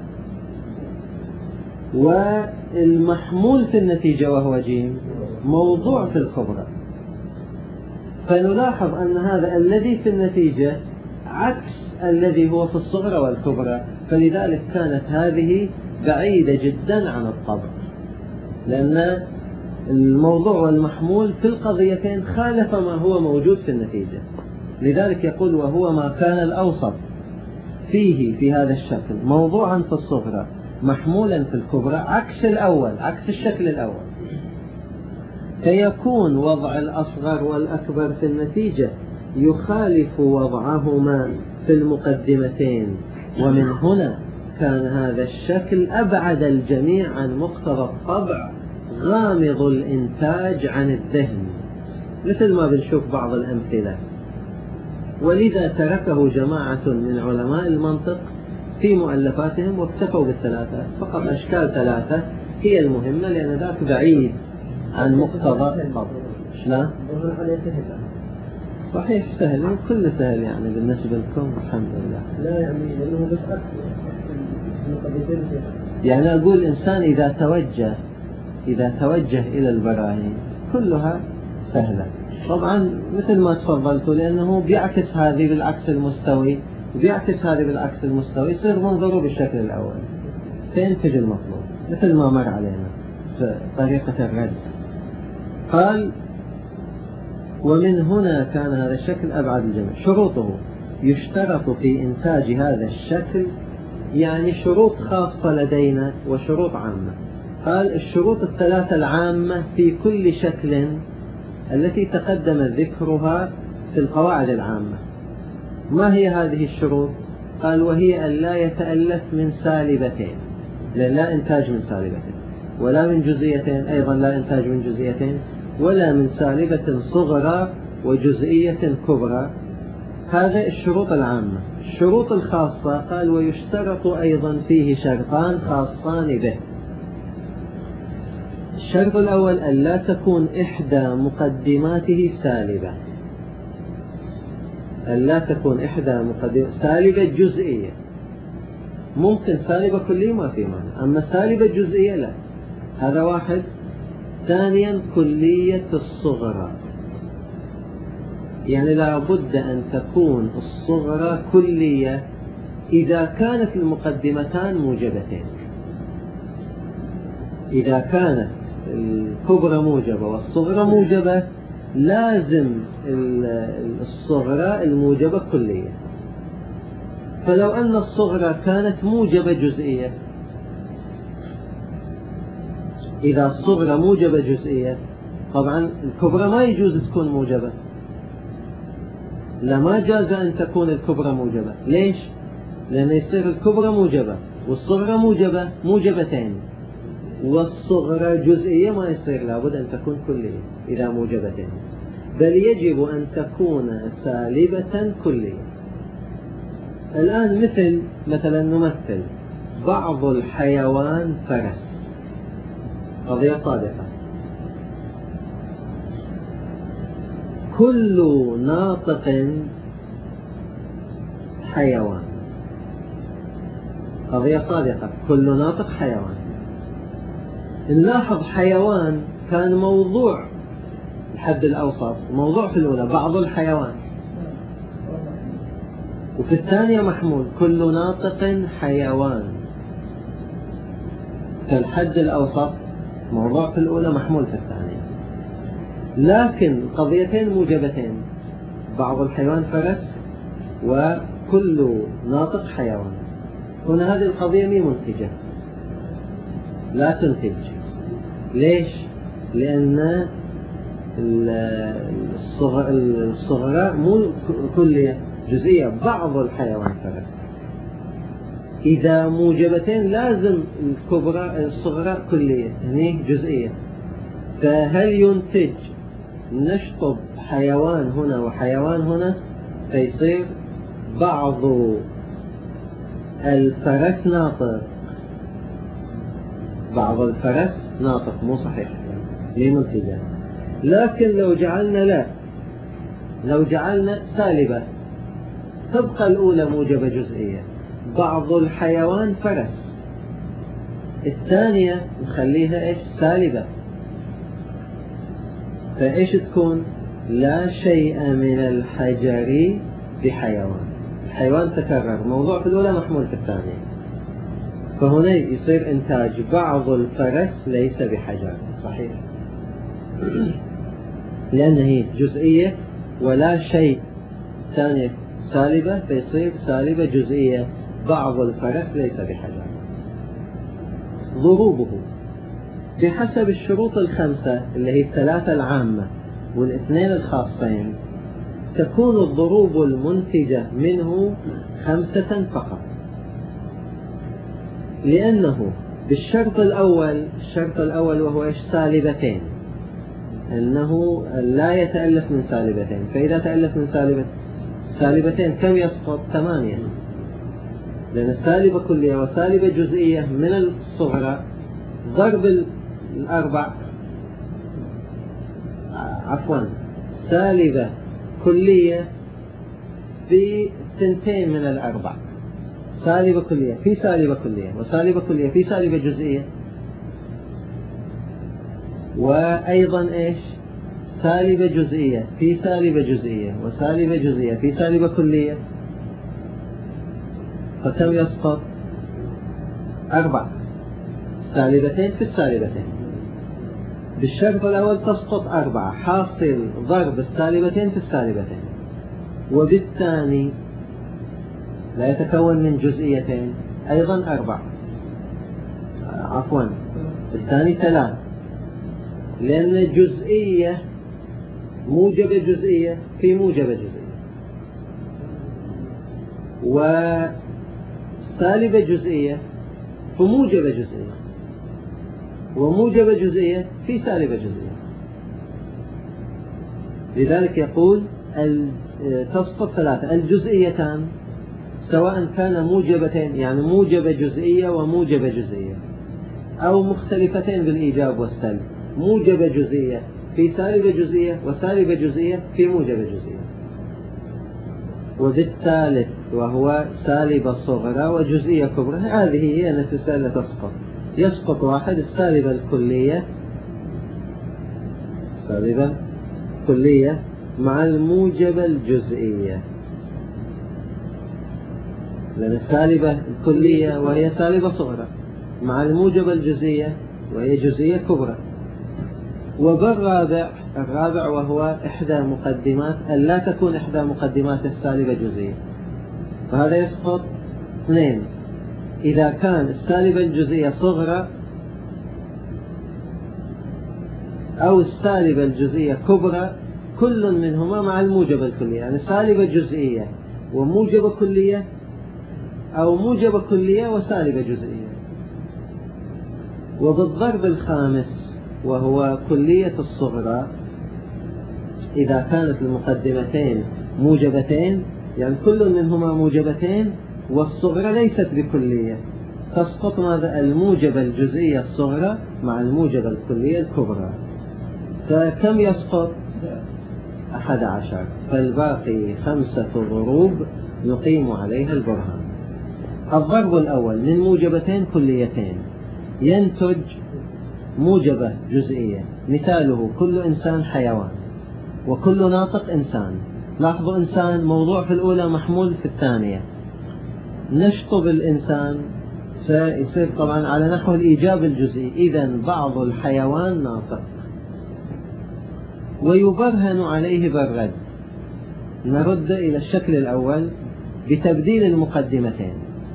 والمحمول في النتيجة وهو جيم موضوع في الكبرى. فنلاحظ أن هذا الذي في النتيجة عكس الذي هو في الصغرى والكبرى، فلذلك كانت هذه بعيدة جدا عن الطبع، لأن الموضوع والمحمول في القضيتين خالف ما هو موجود في النتيجة. لذلك يقول وهو ما كان الأوسط فيه في هذا الشكل موضوعا في الصغرى محمولا في الكبرى، عكس الأول، عكس الشكل الأول. فيكون وضع الأصغر والأكبر في النتيجة يخالف وضعهما في المقدمتين، ومن هنا كان هذا الشكل أبعد الجميع عن مقتضى الطبع، غامض الإنتاج عن الذهن، مثل ما بنشوف بعض الأمثلة. ولذا تركه جماعة من علماء المنطق في مؤلفاتهم واكتفوا بالثلاثة فقط، أشكال ثلاثة هي المهمة، لأن ذاك بعيد عن مقتضى الطبع. شلون؟ صحيح سهل، وكل سهل يعني بالنسبة لكم الحمد لله. لا يعني لأنه بس يعني أقول الإنسان إذا توجه إلى البراهين كلها سهلة. طبعا مثل ما تفضلتوا، لأنه بيعكس هذه بالعكس المستوي وبيعكس هذه بالعكس المستوي، يصير منظره بالشكل الأول فينتج المطلوب، مثل ما مر علينا في طريقة الرد. قال ومن هنا كان هذا الشكل أبعد الجميع. شروطه يشترط في إنتاج هذا الشكل، يعني شروط خاصة لدينا وشروط عامة. قال الشروط الثلاثة العامة في كل شكل التي تقدم ذكرها في القواعد العامة. ما هي هذه الشروط؟ قال وهي أن لا يتألف من سالبتين، لأن لا إنتاج من سالبتين، ولا من جزئيتين، أيضا لا إنتاج من جزئيتين، ولا من سالبة صغرى وجزئية كبرى. هذا الشروط العامة. الشروط الخاصة قال ويشترط أيضا فيه شرطان خاصان به. الشرط الأول أن لا تكون إحدى مقدماته سالبة، أن لا تكون إحدى مقدمات سالبة جزئية. ممكن سالبة كلية ما في معنى، أما سالبة جزئية لا، هذا واحد. ثانيا كلية الصغرى، يعني لا بد أن تكون الصغرى كلية إذا كانت المقدمتان موجبتين. إذا كانت الكبرى موجبة والصغرى موجبة لازم الصغرى الموجبة كلية. فلو أن الصغرى كانت موجبة جزئية، إذا الصغرى موجبة جزئية طبعا الكبرى ما يجوز تكون موجبة، لا ما جاز أن تكون الكبرى موجبة. ليش؟ لأن يصير الكبرى موجبة والصغرى موجبتين، والصغرى جزئية ما يصير، لابد أن تكون كلية إذا موجبتين، بل يجب أن تكون سالبة كلية. الآن مثلا نمثل بعض الحيوان فرس، قضية صادقة. كل ناطق حيوان، قضية صادقة، كل ناطق حيوان. نلاحظ حيوان كان موضوع الحد الأوسط، موضوع في الأولى بعض الحيوان، وفي الثانية محمول كل ناطق حيوان. كالحد الأوسط موضوع في الأولى محمول في الثانية، لكن قضيتين موجبتين، بعض الحيوان فرس وكل ناطق حيوان. هنا هذه القضية مي منتجة، لا تنتج. ليش؟ لأن الصغرى مو كلية جزئية، بعض الحيوان فرس. إذا موجبتين لازم الصغرى كلية، هني جزئية. فهل ينتج نشطب حيوان هنا وحيوان هنا فيصير بعض الفرس ناطق، بعض الفرس ناطق، مو صحيح لمنتجة. لكن لو جعلنا لا، لو جعلنا سالبة تبقى الأولى موجبة جزئية، بعض الحيوان فرس، الثانية نخليها إيش؟ سالبة. فإيش تكون؟ لا شيء من الحجر بحيوان. الحيوان تكرر، موضوع في الأولى محمول في الثانية، فهنا يصير إنتاج بعض الفرس ليس بحجر. صحيح، لأن هي جزئية ولا شيء، ثانية سالبة فيصير سالبة جزئية، بعض الفرس ليس بحجر. ضروبه بحسب الشروط الخمسة اللي هي الثلاثة العامة والاثنين الخاصين، تكون الضروب المنتجة منه 5 فقط، لأنه بالشرط الأول، الشرط الأول وهو إيش؟ سالبتين، أنه لا يتألف من سالبتين. فإذا تألف من سالبتين كم يسقط؟ 8، لأن السالبة كلية وسالبة جزئية من الصغرى ضرب الأربع، عفوا سالبة كلية في 2 من الأربع، سالبة كلية في سالبة كلية وسالبة كلية في سالبة جزئية، وأيضا إيش؟ سالبة جزئية في سالبة جزئية وسالبة جزئية في سالبة كلية، فكم يسقط؟ 4، سالبتين في السالبتين. بالشرط الأول تسقط 4، حاصل ضرب السالبتين في السالبتين. وبالثاني لا يتكون من جزئيتين، أيضا 4، عفوا الثاني 3، لأن جزئية موجبة جزئية في موجبة جزئية، وسالبة جزئية في موجبة جزئية، وموجبة جزئية في سالبة جزئية. لذلك يقول تسقط 3 الجزئيتان، سواء كان موجبتين يعني موجبة جزئية وموجبة جزئية، أو مختلفتين بالإيجاب والسلب، موجبة جزئية في سالبة جزئية وسالبة جزئية في موجبة جزئية. وبالثالث وهو سالبة صغرى وجزئية كبرى، هذه هي نفسها التي تسقط. يسقط واحد، السالبة الكلية، سالبة كلية مع الموجبة الجزئية، لأن السالبة الكلية وهي سالبة صغرى مع الموجبة الجزئية وهي جزئية كبرى. وبالرابع، الرابع وهو إحدى مقدمات، ألا تكون إحدى مقدمات السالبة جزئية، فهذا يسقط 2 إذا كان السالبة الجزئية صغرى أو السالبة الجزئية كبرى، كل منهما مع الموجبة الكلية، يعني سالبة جزئية وموجبة كلية، أو موجبة كلية وسالبة جزئية. وبالضرب الخامس وهو كلية الصغرى، إذا كانت المقدمتين موجبتين، يعني كل منهما موجبتين والصغرى ليست بكلية، تسقط ماذا؟ الموجبة الجزئية الصغرى مع الموجبة الكلية الكبرى. فكم يسقط؟ 11، فالباقي 5 ضروب نقيم عليها البرهان. الضرب الأول من موجبتين كليتين ينتج موجبة جزئية، مثاله كل إنسان حيوان وكل ناطق إنسان. لاحظوا إنسان موضوع في الأولى محمول في الثانية، نشطب الإنسان فيصير طبعا على نحو الإيجاب الجزئي، إذن بعض الحيوان ناطق. ويبرهن عليه بالرد، نرد إلى الشكل الأول بتبديل المقدمتين،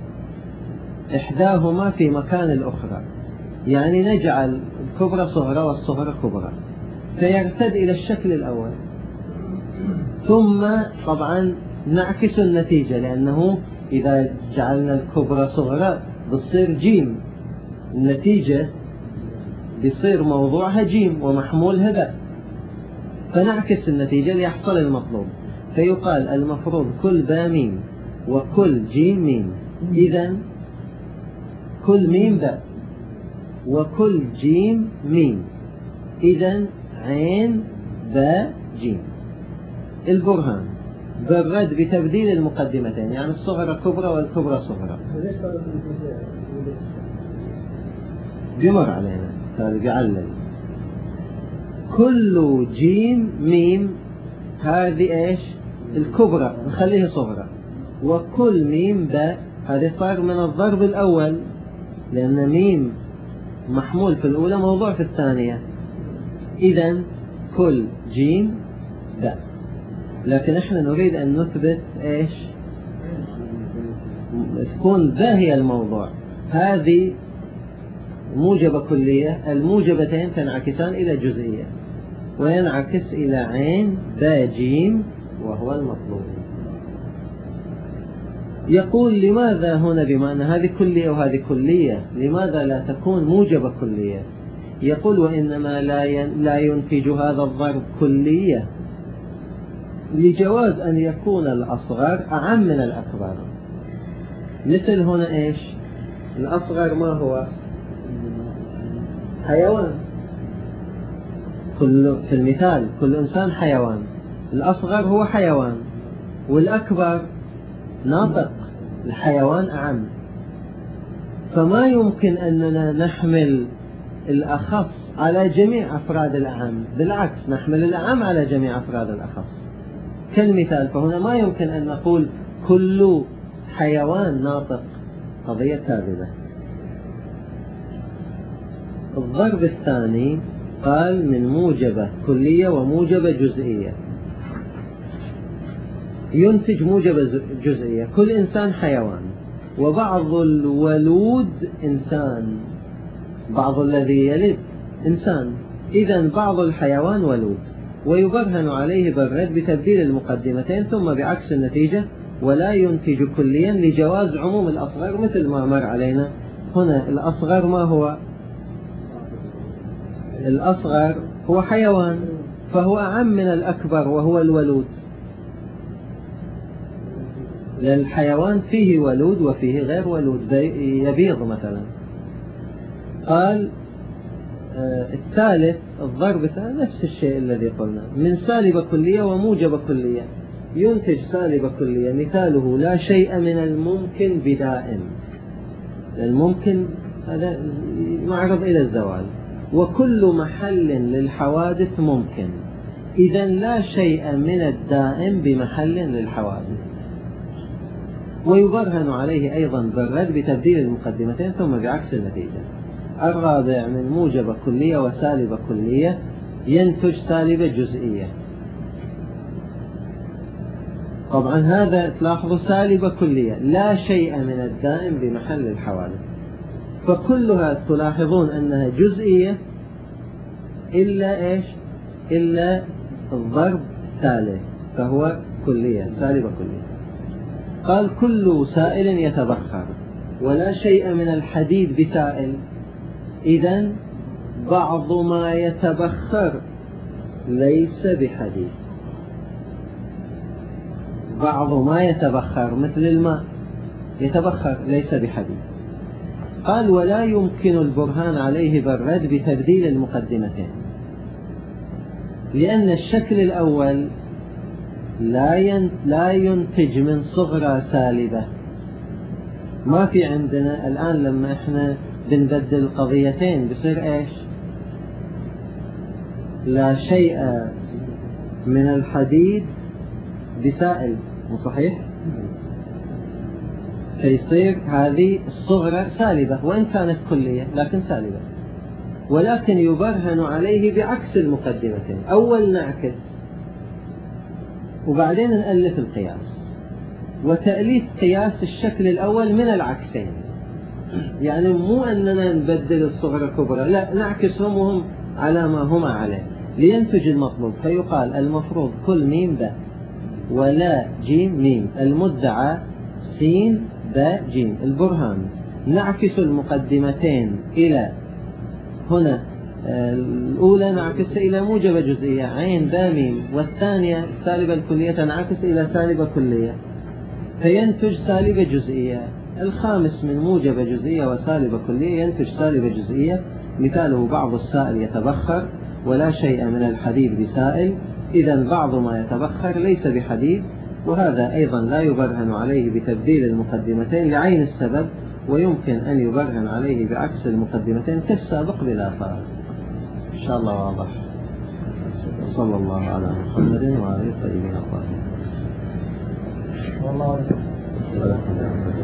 إحداهما في مكان الأخرى، يعني نجعل الكبرى صغرى والصغرى كبرى، فيرتد إلى الشكل الأول، ثم طبعا نعكس النتيجة، لأنه إذا جعلنا الكبرى صغرى بتصير جيم، النتيجة بيصير موضوعها جيم ومحمولها باء، فنعكس النتيجة ليحصل المطلوب. فيقال المفروض كل باء ميم وكل جيم ميم، إذن كل ميم باء وكل جيم ميم، إذن عين باء جيم. البرهان بالرد بتبديل المقدمتين، يعني الصغرى كبرى والكبرى صغرى. بيمر علينا هذا بيعلل. كل جيم ميم هذه ايش؟ الكبرى نخليها صغرى، وكل ميم باء هذا صار من الضرب الأول، لأن ميم محمول في الأولى موضوع في الثانية، إذن كل جيم باء. لكن احنا نريد أن نثبت ايش؟ تكون باء هي الموضوع. هذه موجبة كلية، الموجبتين تنعكسان إلى جزئية وينعكس إلى عين باء جيم وهو المطلوب. يقول لماذا هنا بما أن هذه كلية وهذه كلية لماذا لا تكون موجبة كلية؟ يقول وإنما لا ينتج هذا الضرب كلية لجواز أن يكون الأصغر أعم من الأكبر. مثل هنا إيش؟ الأصغر ما هو؟ حيوان، في المثال كل إنسان حيوان، الأصغر هو حيوان والأكبر ناطق، الحيوان أعم. فما يمكن أننا نحمل الأخص على جميع أفراد الأعم، بالعكس نحمل الأعم على جميع أفراد الأخص كالمثال. فهنا ما يمكن أن نقول كل حيوان ناطق، قضية كاذبة. الضرب الثاني قال من موجبة كلية وموجبة جزئية. ينتج موجبة جزئية، كل إنسان حيوان وبعض الولود إنسان، بعض الذي يلد إنسان، إذن بعض الحيوان ولود، ويبرهن عليه بالرد بتبديل المقدمتين ثم بعكس النتيجة، ولا ينتج كليا لجواز عموم الأصغر مثل ما مر علينا هنا. الأصغر ما هو؟ الأصغر هو حيوان، فهو أعم من الأكبر وهو الولود، لأن الحيوان فيه ولود وفيه غير ولود، يبيض مثلا. قال الثالث الضرب الثالث نفس الشيء الذي قلنا، من سالبة كلية وموجبة كلية. ينتج سالبة كلية مثاله لا شيء من الممكن بدائم، الممكن هذا معرض إلى الزوال، وكل محل للحوادث ممكن، إذن لا شيء من الدائم بمحل للحوادث. ويبرهن عليه أيضا بالرد بتبديل المقدمتين ثم بعكس النتيجة. الرابع من موجبة كلية وسالبة كلية ينتج سالبة جزئية. طبعا هذا تلاحظوا سالبة كلية لا شيء من الدائم بمحل الحوادث، فكلها تلاحظون أنها جزئية إلا إيش؟ إلا الضرب الثالث فهو كلية، سالبة كلية. قال كل سائل يتبخر ولا شيء من الحديد بسائل، إذن بعض ما يتبخر ليس بحديد، بعض ما يتبخر مثل الماء يتبخر ليس بحديد. قال ولا يمكن البرهان عليه بالرد بتبديل المقدمتين، لأن الشكل الأول لا ينتج من صغرى سالبة. ما في عندنا الآن لما احنا بنبدل القضيتين بصير ايش؟ لا شيء من الحديد بسائل، مو صحيح؟ فيصير هذه الصغرى سالبة وإن كانت كلية لكن سالبة. ولكن يبرهن عليه بعكس المقدمتين، أول نعكس وبعدين نألف القياس، وتأليف قياس الشكل الأول من العكسين، يعني مو أننا نبدل الصغرى كبرى، لا نعكسهم وهم على ما هما عليه. لينتج المطلوب، فيقال المفروض كل ميم باء ولا جيم ميم، المدعى سين باء جيم. البرهان: نعكس المقدمتين إلى هنا، الأولى نعكس إلى موجبة جزئية عين باء ميم، والثانية السالبة الكلية تنعكس إلى سالبة كلية فينتج سالبة جزئية. الخامس من موجبة جزئية وسالبة كلية ينتج سالبة جزئية. مثاله: بعض السائل يتبخر ولا شيء من الحديد بسائل، إذا بعض ما يتبخر ليس بحديد. وهذا أيضا لا يبرهن عليه بتبديل المقدمتين لعين السبب، ويمكن أن يبرهن عليه بعكس المقدمتين كالسابق بلا فارق. إن شاء الله واضح. صلى الله على محمد وعلى آله الطيبين الطاهرين.